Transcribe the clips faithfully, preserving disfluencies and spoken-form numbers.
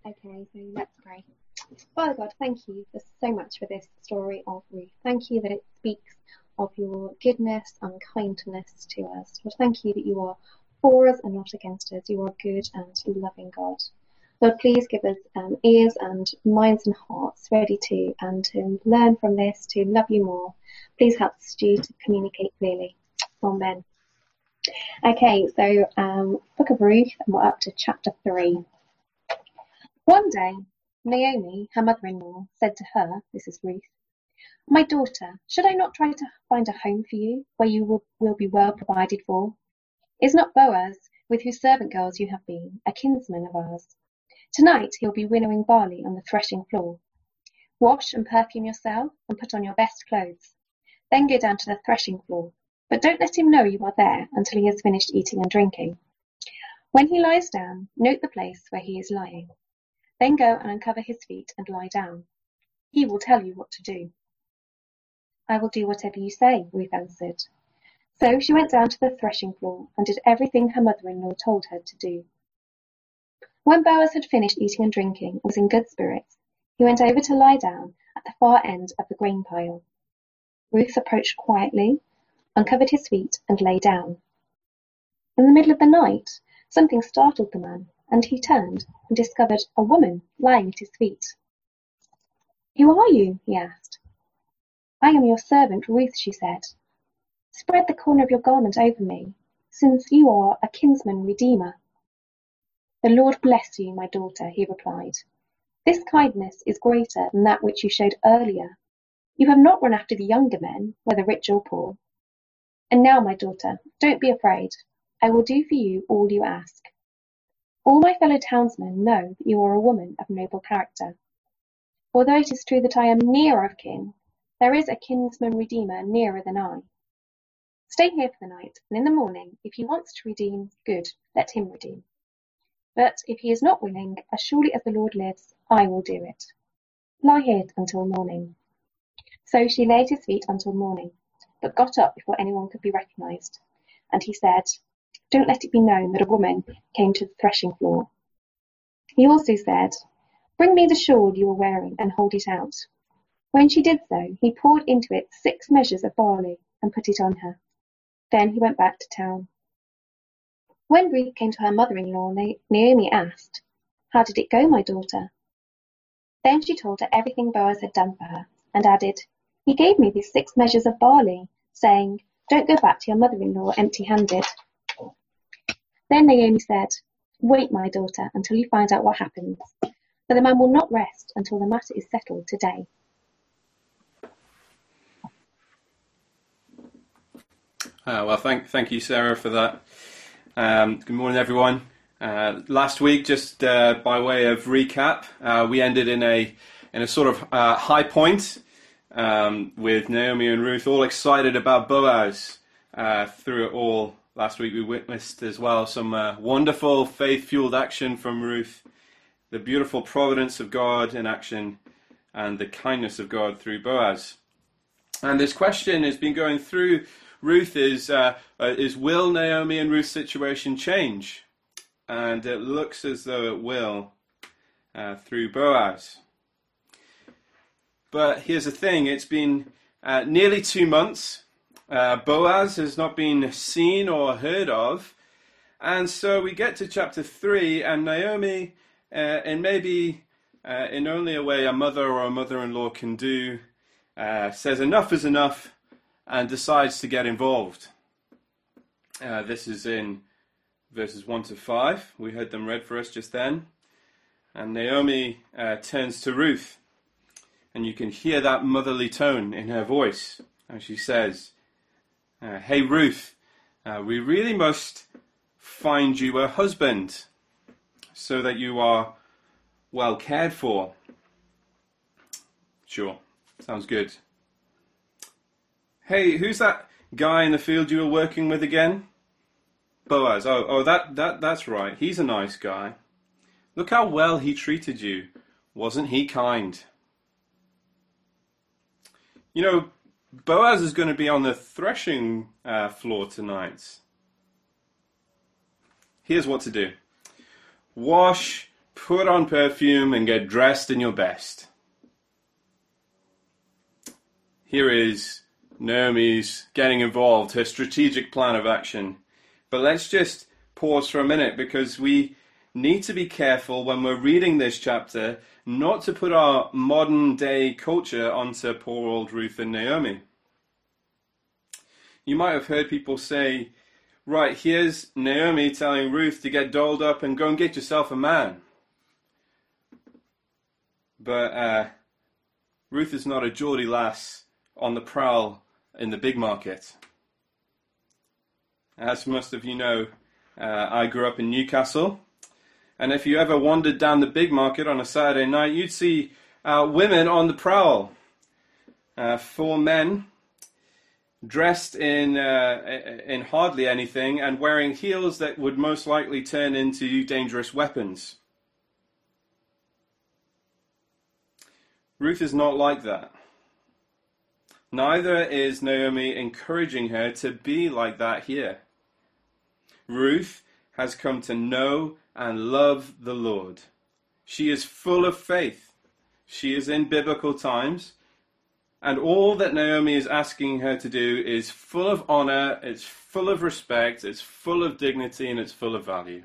Okay, so let's pray. Father God, thank you for so much for this story of Ruth. Thank you that it speaks of your goodness and kindness to us. Lord, thank you that you are for us and not against us. You are good and loving God. Lord, please give us um, ears and minds and hearts ready to and to learn from this, to love you more. Please help Stu to communicate clearly. Amen. Okay, so um, Book of Ruth, and we're up to chapter three. One day, Naomi, her mother-in-law, said to her, this is Ruth, "My daughter, should I not try to find a home for you, where you will, will be well provided for? Is not Boaz, with whose servant girls you have been, a kinsman of ours? Tonight he will be winnowing barley on the threshing floor. Wash and perfume yourself, and put on your best clothes. Then go down to the threshing floor, but don't let him know you are there until he has finished eating and drinking. When he lies down, note the place where he is lying. Then go and uncover his feet and lie down. He will tell you what to do." "I will do whatever you say," Ruth answered. So she went down to the threshing floor and did everything her mother-in-law told her to do. When Boaz had finished eating and drinking and was in good spirits, he went over to lie down at the far end of the grain pile. Ruth approached quietly, uncovered his feet, and lay down. In the middle of the night, something startled the man, and he turned and discovered a woman lying at his feet. "Who are you?" he asked. "I am your servant Ruth," she said. "Spread the corner of your garment over me, since you are a kinsman redeemer." "The Lord bless you, my daughter," he replied. "This kindness is greater than that which you showed earlier. You have not run after the younger men, whether rich or poor. And now, my daughter, don't be afraid. I will do for you all you ask. All my fellow townsmen know that you are a woman of noble character. Although it is true that I am nearer of kin, there is a kinsman redeemer nearer than I. Stay here for the night, and in the morning, if he wants to redeem, good, let him redeem. But if he is not willing, as surely as the Lord lives, I will do it. Lie here until morning." So she lay at his feet until morning, but got up before anyone could be recognized. And he said, "Don't let it be known that a woman came to the threshing floor." He also said, "Bring me the shawl you are wearing and hold it out." When she did so, he poured into it six measures of barley and put it on her. Then he went back to town. When Ruth came to her mother-in-law, Naomi asked, "How did it go, my daughter?" Then she told her everything Boaz had done for her, and added, "He gave me these six measures of barley, saying, 'Don't go back to your mother-in-law empty-handed.'" Then Naomi said, "Wait, my daughter, until you find out what happens, for the man will not rest until the matter is settled today." Uh, well, thank thank you, Sarah, for that. Um, good morning, everyone. Uh, last week, just uh, by way of recap, uh, we ended in a in a sort of uh, high point um, with Naomi and Ruth all excited about Boaz. Uh, through it all, last week we witnessed as well some uh, wonderful faith-fueled action from Ruth, the beautiful providence of God in action, and the kindness of God through Boaz. And this question has been going through Ruth is, uh, uh, is will Naomi and Ruth's situation change? And it looks as though it will uh, through Boaz. But here's the thing, it's been uh, nearly two months. Uh, Boaz has not been seen or heard of. And so we get to chapter three, and Naomi, uh, in maybe uh, in only a way a mother or a mother-in-law can do, uh, says enough is enough, and decides to get involved. Uh, this is in verses one to five. We heard them read for us just then. And Naomi uh, turns to Ruth, and you can hear that motherly tone in her voice. And she says, uh, "Hey Ruth, uh, we really must find you a husband so that you are well cared for." Sure, sounds good. "Hey, who's that guy in the field you were working with again?" "Boaz. Oh, oh, that, that, that's right. He's a nice guy. Look how well he treated you. Wasn't he kind?" You know, Boaz is going to be on the threshing uh, floor tonight. Here's what to do. Wash, put on perfume and get dressed in your best. Here is Naomi's getting involved, her strategic plan of action. But let's just pause for a minute, because we need to be careful when we're reading this chapter not to put our modern day culture onto poor old Ruth and Naomi. You might have heard people say, right, here's Naomi telling Ruth to get dolled up and go and get yourself a man. But uh, Ruth is not a Geordie lass on the prowl in the big market. As most of you know, uh, I grew up in Newcastle, and if you ever wandered down the big market on a Saturday night, you'd see uh, women on the prowl. Uh, four men dressed in uh, in hardly anything and wearing heels that would most likely turn into dangerous weapons. Ruth is not like that. Neither is Naomi encouraging her to be like that here. Ruth has come to know and love the Lord. She is full of faith. She is in biblical times. And all that Naomi is asking her to do is full of honor, it's full of respect, it's full of dignity, and it's full of value.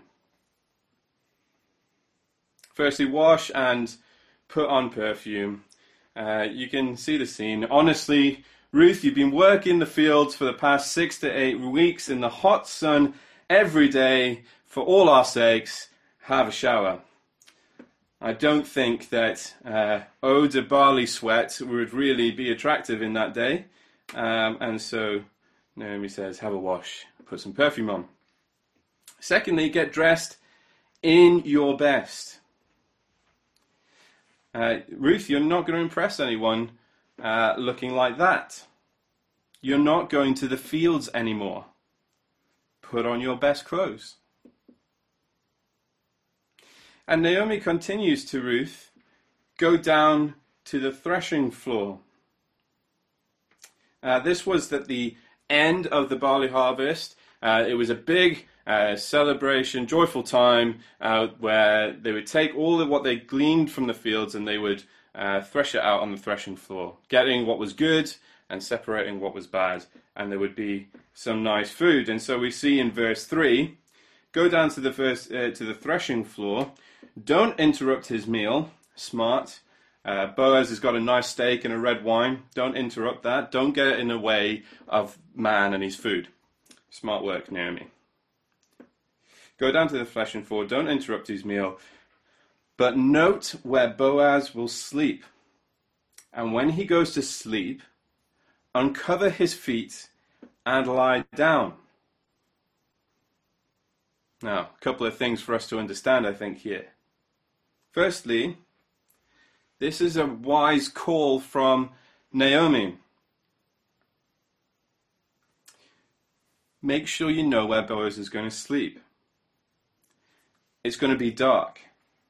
Firstly, wash and put on perfume. Uh, you can see the scene. Honestly, Ruth, you've been working the fields for the past six to eight weeks in the hot sun every day for all our sakes. Have a shower. I don't think that uh, eau de barley sweat would really be attractive in that day. Um, and so Naomi says, have a wash, put some perfume on. Secondly, get dressed in your best. Uh, Ruth, you're not going to impress anyone uh, looking like that. You're not going to the fields anymore. Put on your best clothes. And Naomi continues to Ruth, go down to the threshing floor. Uh, this was at the end of the barley harvest. Uh, it was a big uh, celebration, joyful time, uh, where they would take all of what they gleaned from the fields and they would uh, thresh it out on the threshing floor, getting what was good and separating what was bad. And there would be some nice food. And so we see in verse three, go down to the first, uh, to the threshing floor. Don't interrupt his meal. Smart. Uh, Boaz has got a nice steak and a red wine. Don't interrupt that. Don't get in the way of man and his food. Smart work, Naomi. Go down to the threshing floor. Don't interrupt his meal. But note where Boaz will sleep. And when he goes to sleep, uncover his feet and lie down. Now, a couple of things for us to understand, I think, here. Firstly, this is a wise call from Naomi. Make sure you know where Boaz is going to sleep. It's going to be dark.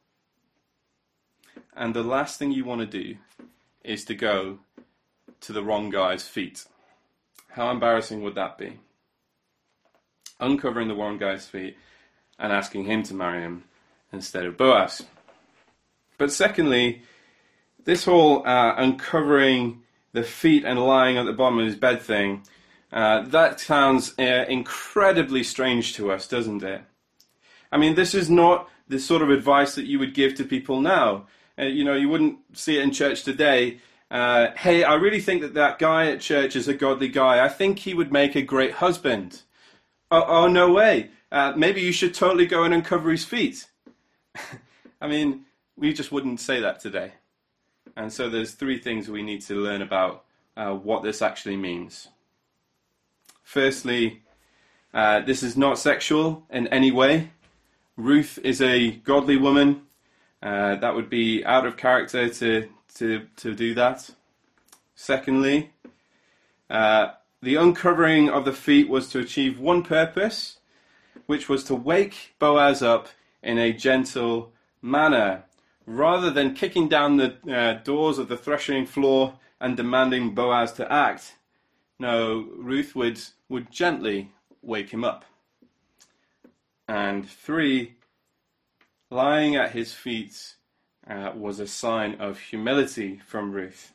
And the last thing you want to do is to go to the wrong guy's feet. How embarrassing would that be? Uncovering the wrong guy's feet and asking him to marry him instead of Boaz. But secondly, this whole uh, uncovering the feet and lying at the bottom of his bed thing, uh, that sounds uh, incredibly strange to us, doesn't it? I mean, this is not the sort of advice that you would give to people now. Uh, you know, you wouldn't see it in church today. Uh, hey, I really think that that guy at church is a godly guy. I think he would make a great husband. Oh, oh no way. Uh, maybe you should totally go and uncover his feet. I mean, we just wouldn't say that today. And so there's three things we need to learn about uh, what this actually means. Firstly, uh, this is not sexual in any way. Ruth is a godly woman. Uh, that would be out of character to, to, to do that. Secondly, uh, the uncovering of the feet was to achieve one purpose, which was to wake Boaz up in a gentle manner, rather than kicking down the uh, doors of the threshing floor and demanding Boaz to act. No, Ruth would, would gently wake him up. And three, lying at his feet uh, was a sign of humility from Ruth.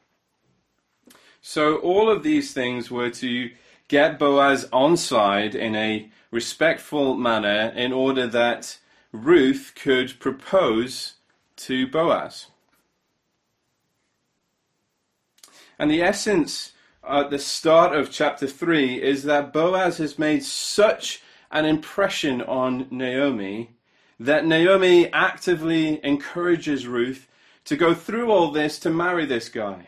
So all of these things were to get Boaz on side in a respectful manner in order that Ruth could propose to Boaz. And the essence at the start of chapter three is that Boaz has made such an impression on Naomi that Naomi actively encourages Ruth to go through all this to marry this guy.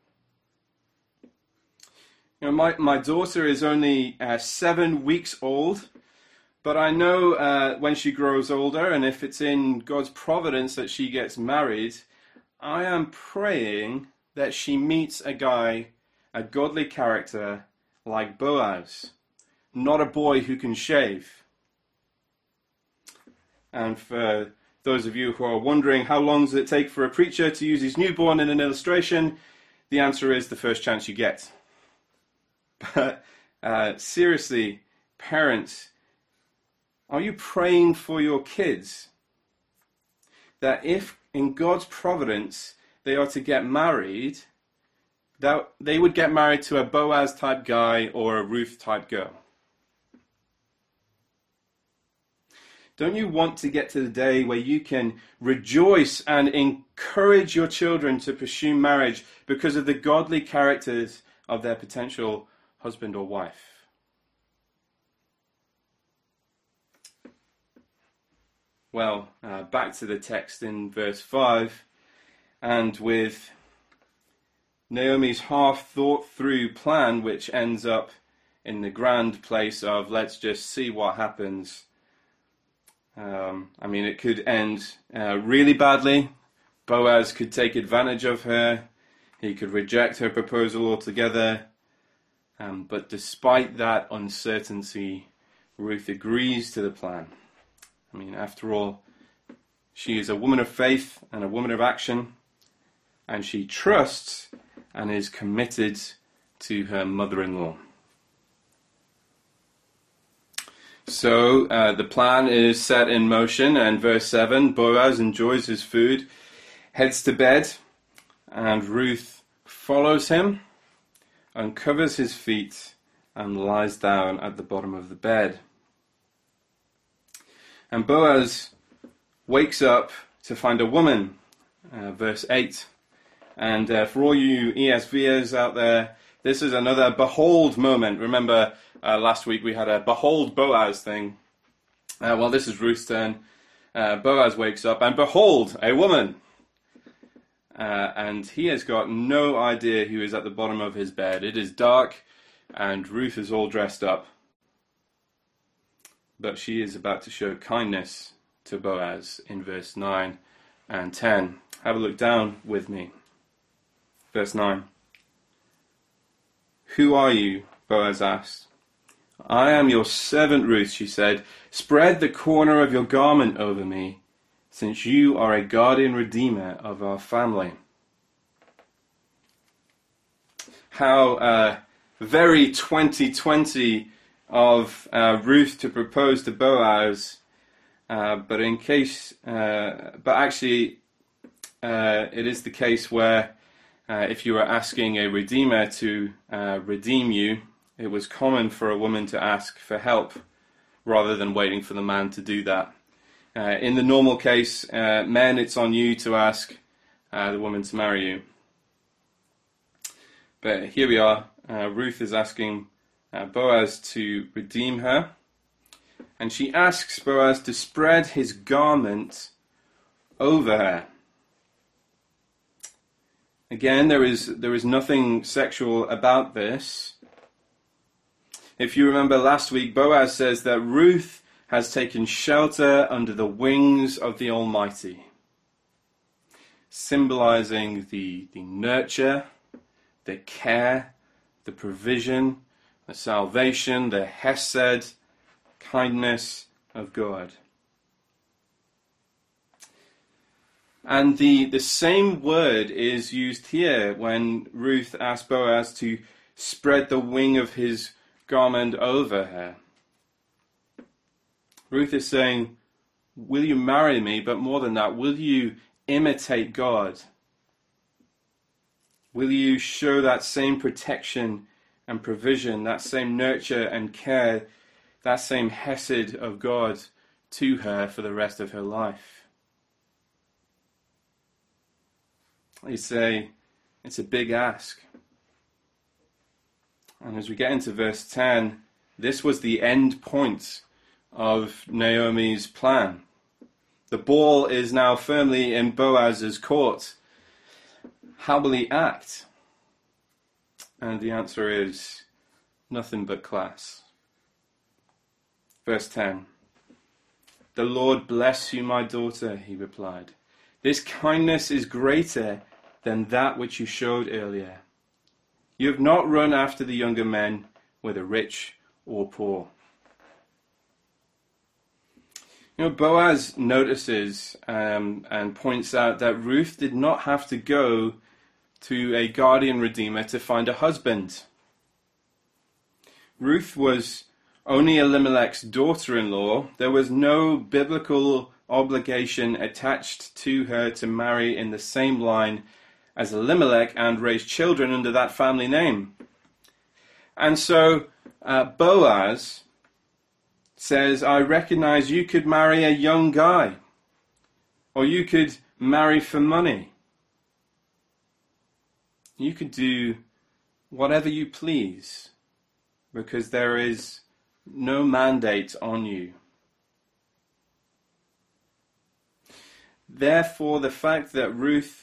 You know, my, my daughter is only uh, seven weeks old, but I know uh, when she grows older, and if it's in God's providence that she gets married, I am praying that she meets a guy, a godly character like Boaz, not a boy who can shave. And for those of you who are wondering how long does it take for a preacher to use his newborn in an illustration, the answer is the first chance you get. But uh, seriously, parents, are you praying for your kids that if in God's providence they are to get married, that they would get married to a Boaz type guy or a Ruth type girl? Don't you want to get to the day where you can rejoice and encourage your children to pursue marriage because of the godly characters of their potential husband or wife? Well, uh, back to the text in verse five, and with Naomi's half thought through plan, which ends up in the grand place of let's just see what happens. Um, I mean, it could end uh, really badly. Boaz could take advantage of her. He could reject her proposal altogether. Um, but despite that uncertainty, Ruth agrees to the plan. I mean, after all, she is a woman of faith and a woman of action, and she trusts and is committed to her mother-in-law. So uh, the plan is set in motion, and verse seven, Boaz enjoys his food, heads to bed, and Ruth follows him, uncovers his feet, and lies down at the bottom of the bed. And Boaz wakes up to find a woman, uh, verse eight. And uh, for all you E S Vers out there, this is another behold moment. Remember, uh, last week we had a behold Boaz thing. Uh, well, this is Ruth's turn. Uh, Boaz wakes up, and behold, a woman. Uh, and he has got no idea who is at the bottom of his bed. It is dark, and Ruth is all dressed up. But she is about to show kindness to Boaz in verse nine and ten. Have a look down with me. Verse nine. Who are you? Boaz asked. I am your servant Ruth, she said. Spread the corner of your garment over me, since you are a guardian redeemer of our family. How uh, very twenty twenty of uh, Ruth to propose to Boaz, uh, but in case, uh, but actually, uh, it is the case where uh, if you were asking a redeemer to uh, redeem you, it was common for a woman to ask for help rather than waiting for the man to do that. Uh, in the normal case, uh, men, it's on you to ask uh, the woman to marry you. But here we are. Uh, Ruth is asking uh, Boaz to redeem her. And she asks Boaz to spread his garment over her. Again, there is there is nothing sexual about this. If you remember last week, Boaz says that Ruth has taken shelter under the wings of the Almighty, symbolizing the, the nurture, the care, the provision, the salvation, the hesed, kindness of God. And the, the same word is used here when Ruth asked Boaz to spread the wing of his garment over her. Ruth is saying, will you marry me? But more than that, will you imitate God? Will you show that same protection and provision, that same nurture and care, that same hesed of God to her for the rest of her life? You say, it's a big ask. And as we get into verse ten, this was the end point of Naomi's plan. The ball is now firmly in Boaz's court. How will he act? And the answer is nothing but class. Verse ten. The Lord bless you, my daughter, he replied. This kindness is greater than that which you showed earlier. You have not run after the younger men, whether rich or poor. You know, Boaz notices um, and points out that Ruth did not have to go to a guardian redeemer to find a husband. Ruth was only Elimelech's daughter-in-law. There was no biblical obligation attached to her to marry in the same line as Elimelech and raise children under that family name. And so uh, Boaz says, I recognize you could marry a young guy, or you could marry for money. You could do whatever you please, because there is no mandate on you. Therefore, the fact that Ruth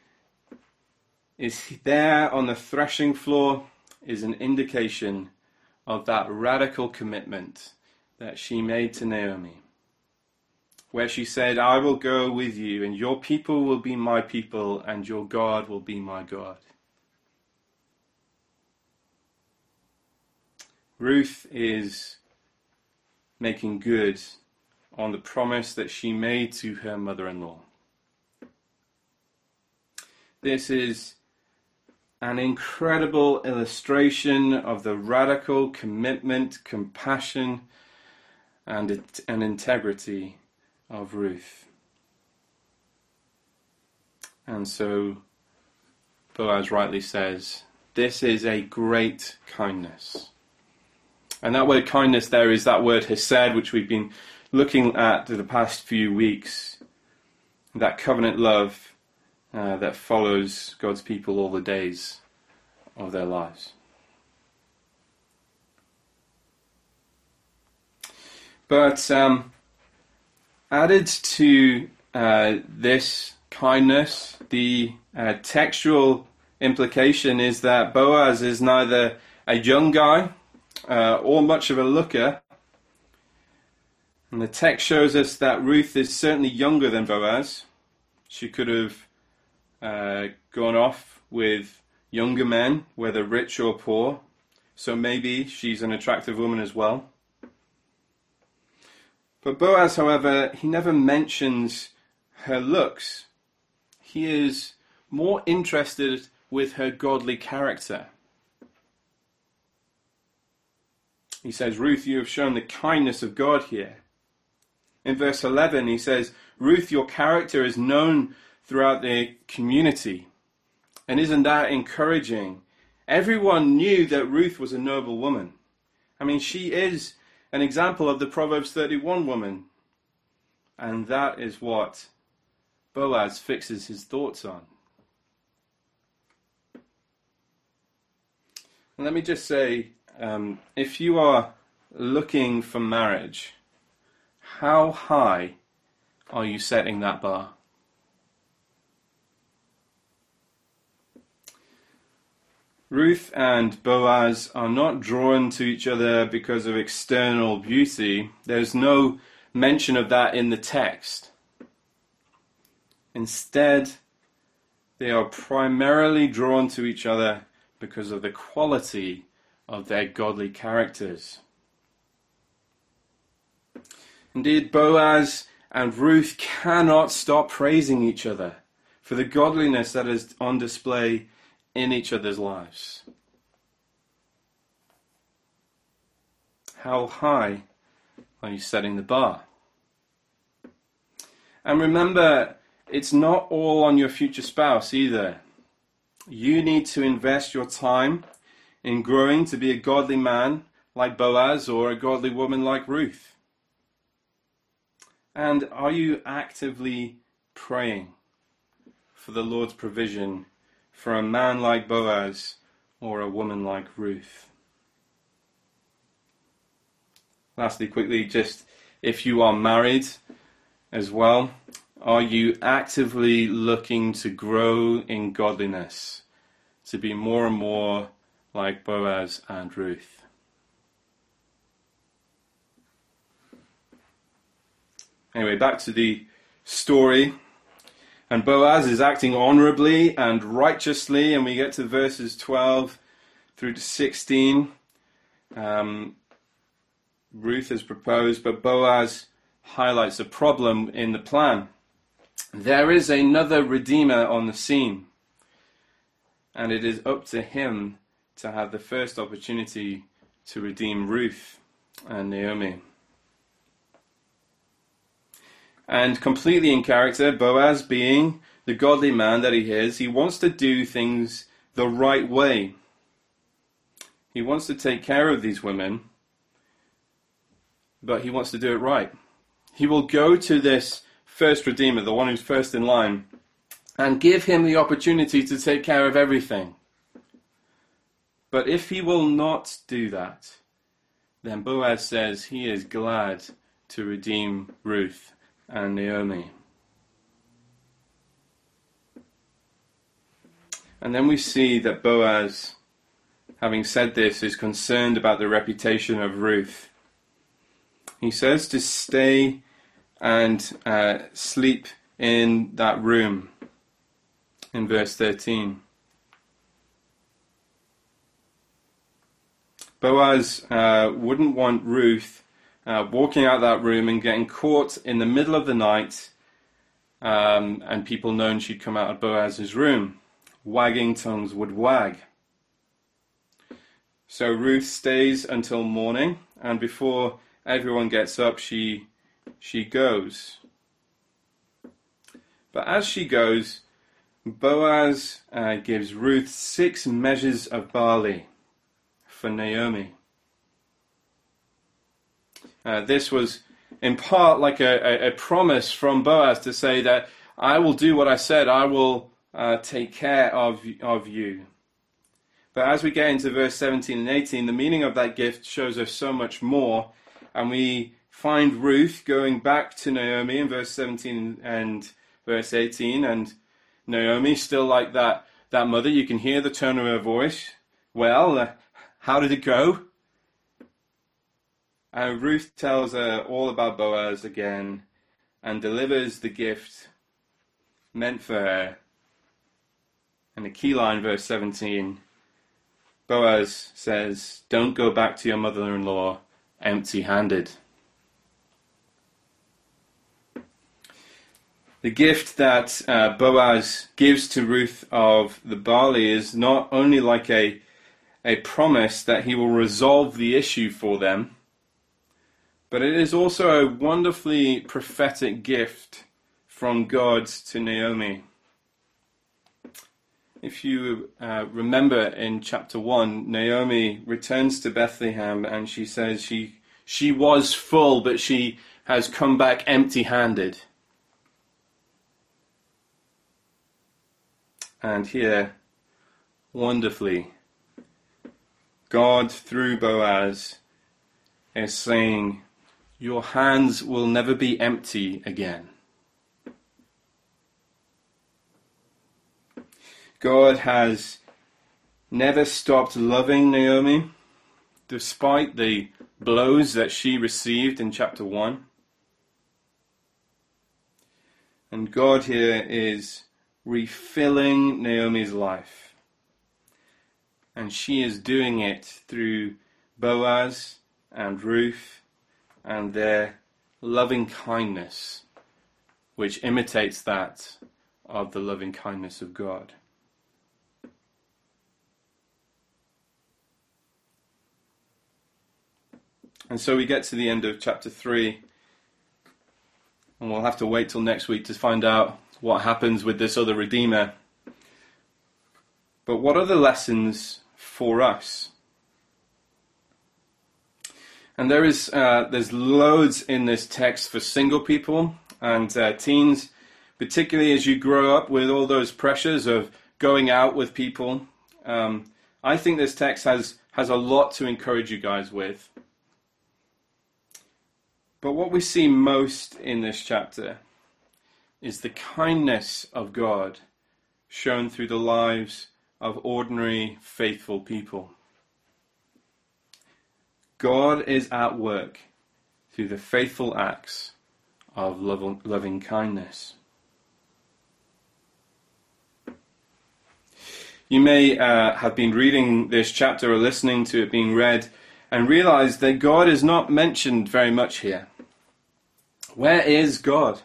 is there on the threshing floor is an indication of that radical commitment that she made to Naomi, where she said, I will go with you, and your people will be my people, and your God will be my God. Ruth is making good on the promise that she made to her mother-in-law. This is an incredible illustration of the radical commitment, compassion, and, and integrity of Ruth. And so Boaz rightly says, this is a great kindness. And that word kindness there is that word hesed, which we've been looking at for the past few weeks. That covenant love uh, that follows God's people all the days of their lives. But um, added to uh, this kindness, the uh, textual implication is that Boaz is neither a young guy uh, or much of a looker. And the text shows us that Ruth is certainly younger than Boaz. She could have uh, gone off with younger men, whether rich or poor. So maybe she's an attractive woman as well. But Boaz, however, he never mentions her looks. He is more interested with her godly character. He says, Ruth, you have shown the kindness of God here. In verse eleven, he says, Ruth, your character is known throughout the community. And isn't that encouraging? Everyone knew that Ruth was a noble woman. I mean, she is an example of the Proverbs thirty-one woman. And that is what Boaz fixes his thoughts on. And let me just say, um, if you are looking for marriage, how high are you setting that bar? Ruth and Boaz are not drawn to each other because of external beauty. There's no mention of that in the text. Instead, they are primarily drawn to each other because of the quality of their godly characters. Indeed, Boaz and Ruth cannot stop praising each other for the godliness that is on display in each other's lives. How high are you setting the bar? And remember, it's not all on your future spouse either. You need to invest your time in growing to be a godly man like Boaz or a godly woman like Ruth. And are you actively praying for the Lord's provision for a man like Boaz or a woman like Ruth? Lastly, quickly, just if you are married as well, are you actively looking to grow in godliness, to be more and more like Boaz and Ruth? Anyway, back to the story. And Boaz is acting honorably and righteously, and we get to verses twelve through to sixteen. Um, Ruth has proposed, but Boaz highlights a problem in the plan. There is another redeemer on the scene, and it is up to him to have the first opportunity to redeem Ruth and Naomi. And completely in character, Boaz, being the godly man that he is, he wants to do things the right way. He wants to take care of these women, but he wants to do it right. He will go to this first redeemer, the one who's first in line, and give him the opportunity to take care of everything. But if he will not do that, then Boaz says he is glad to redeem Ruth and Naomi. And then we see that Boaz, having said this, is concerned about the reputation of Ruth. He says to stay and uh, sleep in that room in verse thirteen. Boaz uh, wouldn't want Ruth uh, walking out that room and getting caught in the middle of the night um, and people knowing she'd come out of Boaz's room. Wagging tongues would wag. So Ruth stays until morning, and before everyone gets up, she she goes. But as she goes, Boaz uh, gives Ruth six measures of barley for Naomi. Uh, this was in part like a, a, a promise from Boaz to say that I will do what I said, I will uh, take care of, of you. But as we get into verse seventeen and eighteen, the meaning of that gift shows us so much more. And we find Ruth going back to Naomi in verse seventeen and verse eighteen. And Naomi, still like that, that mother, you can hear the tone of her voice. Well, uh, how did it go? And Ruth tells her all about Boaz again and delivers the gift meant for her. And the key line, verse seventeen, Boaz says, "Don't go back to your mother-in-law empty-handed." The gift that uh, Boaz gives to Ruth of the barley is not only like a, a promise that he will resolve the issue for them, but it is also a wonderfully prophetic gift from God to Naomi. If you uh, remember in chapter one, Naomi returns to Bethlehem and she says she she was full, but she has come back empty-handed. And here, wonderfully, God, through Boaz, is saying, your hands will never be empty again. God has never stopped loving Naomi, despite the blows that she received in chapter one. And God here is refilling Naomi's life. And she is doing it through Boaz and Ruth and their loving kindness, which imitates that of the loving kindness of God. And so we get to the end of chapter three, And we'll have to wait till next week to find out what happens with this other Redeemer. But what are the lessons for us? And there is uh, there's loads in this text for single people and uh, teens, particularly as you grow up with all those pressures of going out with people. Um, I think this text has, has a lot to encourage you guys with. But what we see most in this chapter is the kindness of God shown through the lives of ordinary, faithful people. God is at work through the faithful acts of loving kindness. You may uh, have been reading this chapter or listening to it being read and realize that God is not mentioned very much here. Where is God?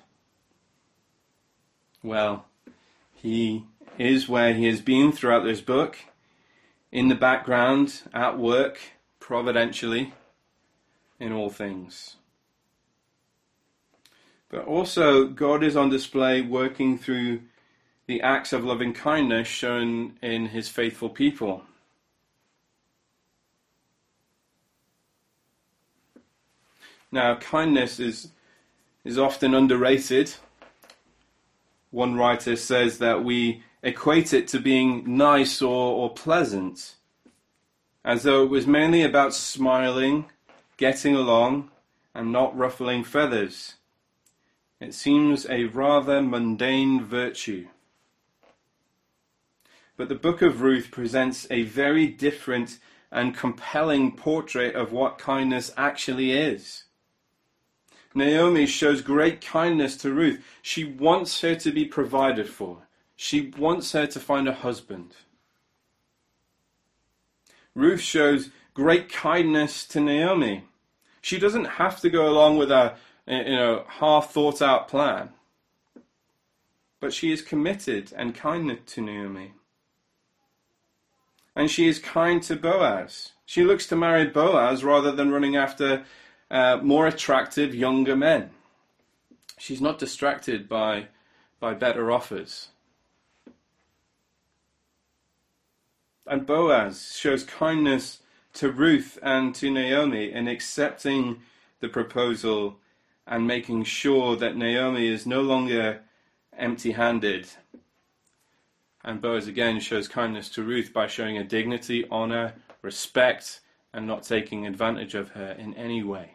Well, he is where he has been throughout this book, in the background, at work, providentially, in all things. But also, God is on display working through the acts of loving kindness shown in his faithful people. Now, kindness is, is often underrated. One writer says that we equate it to being nice or, or pleasant, as though it was mainly about smiling, getting along, and not ruffling feathers. It seems a rather mundane virtue. But the book of Ruth presents a very different and compelling portrait of what kindness actually is. Naomi shows great kindness to Ruth. She wants her to be provided for. She wants her to find a husband. Ruth shows great kindness to Naomi. She doesn't have to go along with a you know, half thought out plan. But she is committed and kind to Naomi. And she is kind to Boaz. She looks to marry Boaz rather than running after uh, more attractive younger men. She's not distracted by, by better offers. And Boaz shows kindness to Ruth and to Naomi in accepting the proposal and making sure that Naomi is no longer empty-handed. And Boaz again shows kindness to Ruth by showing her dignity, honor, respect, and not taking advantage of her in any way.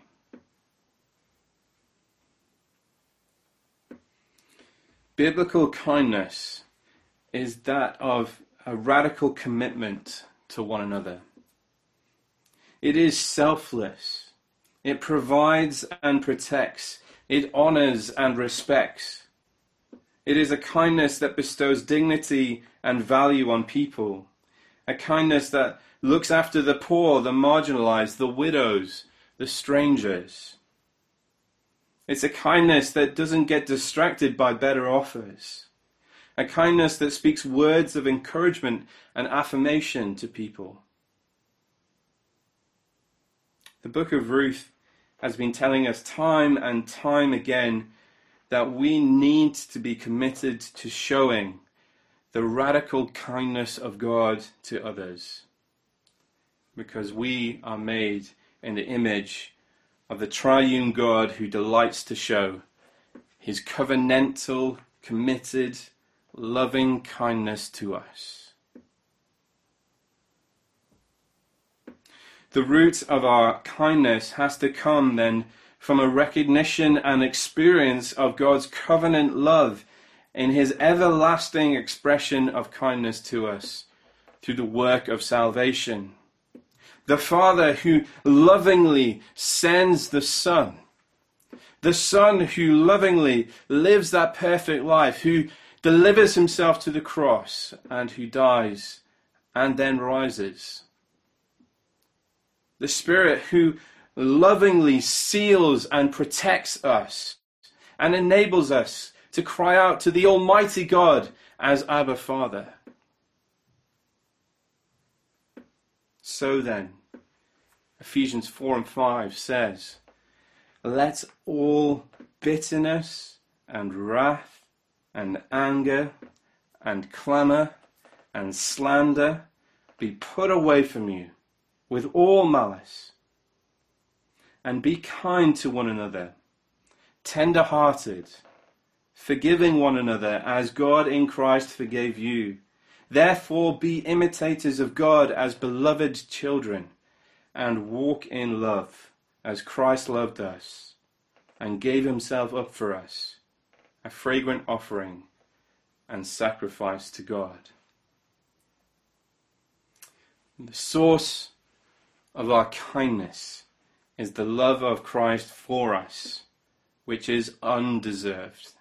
Biblical kindness is that of a radical commitment to one another. It is selfless. It provides and protects. It honors and respects. It is a kindness that bestows dignity and value on people. A kindness that looks after the poor, the marginalized, the widows, the strangers. It's a kindness that doesn't get distracted by better offers. A kindness that speaks words of encouragement and affirmation to people. The book of Ruth has been telling us time and time again that we need to be committed to showing the radical kindness of God to others, because we are made in the image of the triune God who delights to show his covenantal, committed, loving kindness to us. The root of our kindness has to come then from a recognition and experience of God's covenant love in his everlasting expression of kindness to us through the work of salvation. The Father who lovingly sends the Son. The Son who lovingly lives that perfect life, who delivers himself to the cross and who dies and then rises. The Spirit who lovingly seals and protects us and enables us to cry out to the Almighty God as Abba Father. So then, Ephesians four and five says, let all bitterness and wrath and anger and clamour and slander be put away from you with all malice. And be kind to one another, tender-hearted, forgiving one another as God in Christ forgave you. Therefore be imitators of God as beloved children, and walk in love as Christ loved us and gave himself up for us, a fragrant offering and sacrifice to God. The source of our kindness is the love of Christ for us, which is undeserved.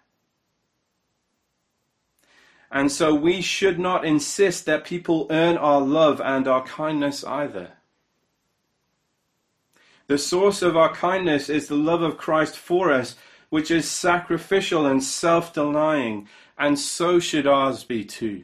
And so we should not insist that people earn our love and our kindness either. The source of our kindness is the love of Christ for us, which is sacrificial and self-denying, and so should ours be too.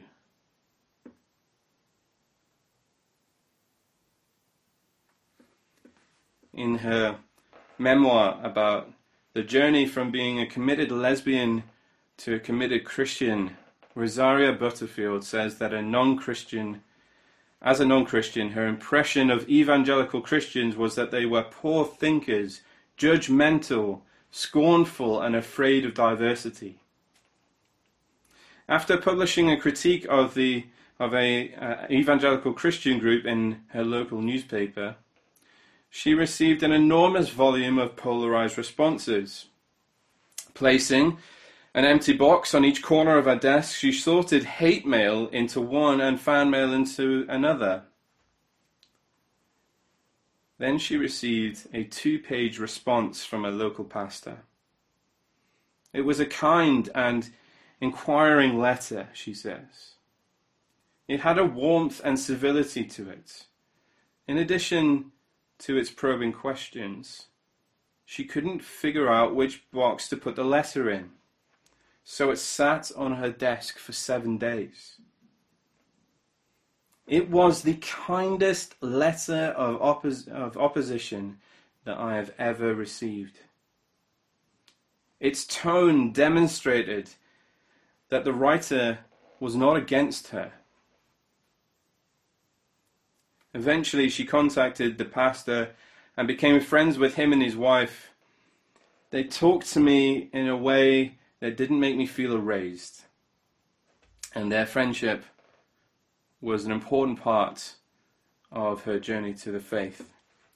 In her memoir about the journey from being a committed lesbian to a committed Christian, Rosaria Butterfield says that a non-Christian, as a non-Christian, her impression of evangelical Christians was that they were poor thinkers, judgmental, scornful, and afraid of diversity. After publishing a critique of the of a uh, evangelical Christian group in her local newspaper, she received an enormous volume of polarized responses. Placing an empty box on each corner of her desk, she sorted hate mail into one and fan mail into another. Then she received a two-page response from a local pastor. It was a kind and inquiring letter, she says. It had a warmth and civility to it. In addition to its probing questions, she couldn't figure out which box to put the letter in, so it sat on her desk for seven days. It was the kindest letter of, oppos- of opposition that I have ever received. Its tone demonstrated that the writer was not against her. Eventually, she contacted the pastor and became friends with him and his wife. They talked to me in a way that didn't make me feel erased. And their friendship was an important part of her journey to the faith.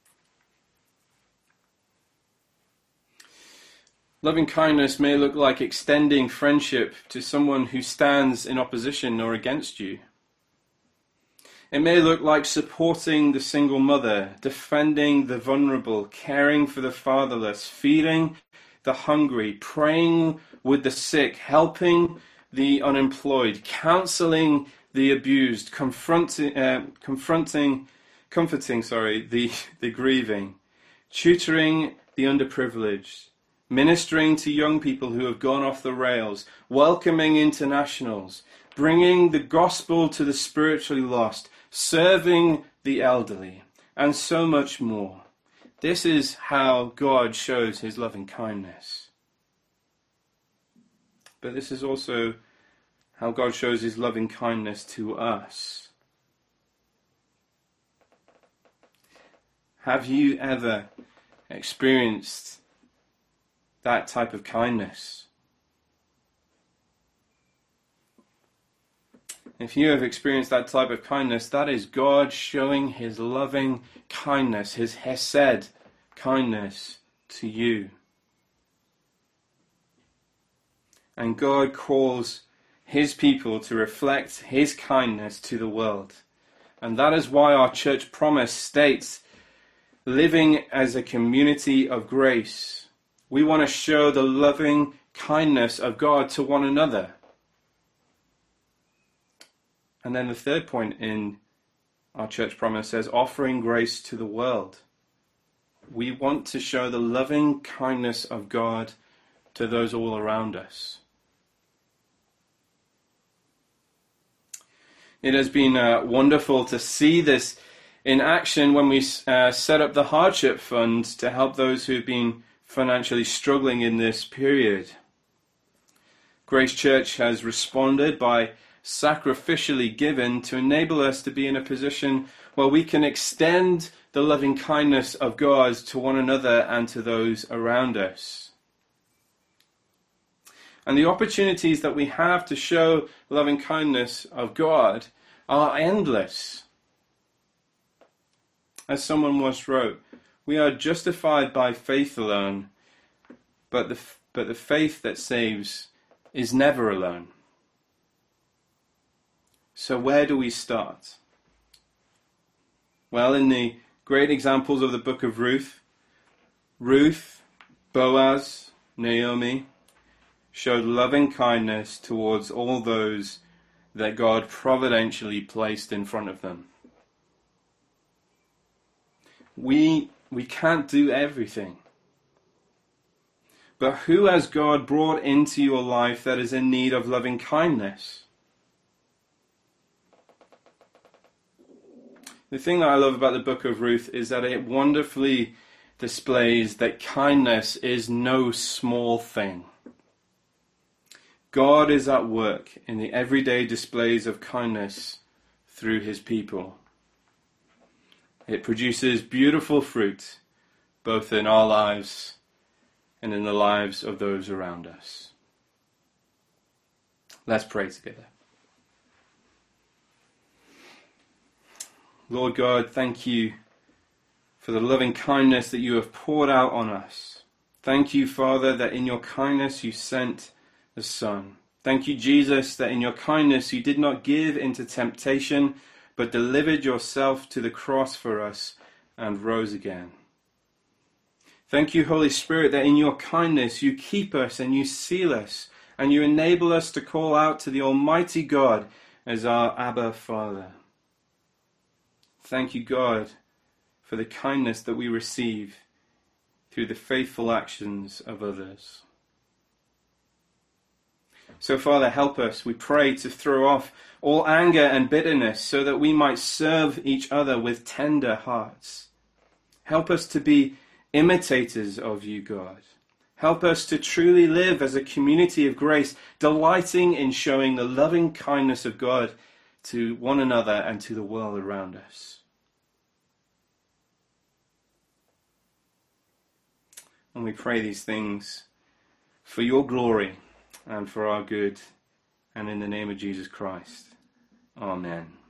Loving kindness may look like extending friendship to someone who stands in opposition or against you. It may look like supporting the single mother, defending the vulnerable, caring for the fatherless, feeding the hungry, praying with the sick, helping the unemployed, counseling the abused, confronting, uh, confronting, comforting, sorry, the, the grieving, tutoring the underprivileged, ministering to young people who have gone off the rails, welcoming internationals, bringing the gospel to the spiritually lost, serving the elderly, and so much more. This is how God shows his loving kindness. But this is also how God shows his loving kindness to us. Have you ever experienced that type of kindness? If you have experienced that type of kindness, that is God showing his loving kindness, his hesed kindness to you. And God calls his people to reflect his kindness to the world. And that is why our church promise states, living as a community of grace. We want to show the loving kindness of God to one another. And then the third point in our church promise says, offering grace to the world. We want to show the loving kindness of God to those all around us. It has been uh, wonderful to see this in action when we uh, set up the Hardship Fund to help those who have been financially struggling in this period. Grace Church has responded by sacrificially giving to enable us to be in a position where we can extend the loving kindness of God to one another and to those around us. And the opportunities that we have to show loving kindness of God are endless. As someone once wrote, we are justified by faith alone, but the, but the faith that saves is never alone. So where do we start? Well, in the great examples of the book of Ruth, Ruth, Boaz, Naomi showed loving kindness towards all those that God providentially placed in front of them. We, we can't do everything. But who has God brought into your life that is in need of loving kindness? The thing that I love about the book of Ruth is that it wonderfully displays that kindness is no small thing. God is at work in the everyday displays of kindness through his people. It produces beautiful fruit, both in our lives and in the lives of those around us. Let's pray together. Lord God, thank you for the loving kindness that you have poured out on us. Thank you, Father, that in your kindness you sent the Son. Thank you, Jesus, that in your kindness you did not give into temptation, but delivered yourself to the cross for us and rose again. Thank you, Holy Spirit, that in your kindness you keep us and you seal us and you enable us to call out to the Almighty God as our Abba Father. Thank you, God, for the kindness that we receive through the faithful actions of others. So, Father, help us, we pray, to throw off all anger and bitterness so that we might serve each other with tender hearts. Help us to be imitators of you, God. Help us to truly live as a community of grace, delighting in showing the loving kindness of God to one another and to the world around us. And we pray these things for your glory and for our good, and in the name of Jesus Christ. Amen.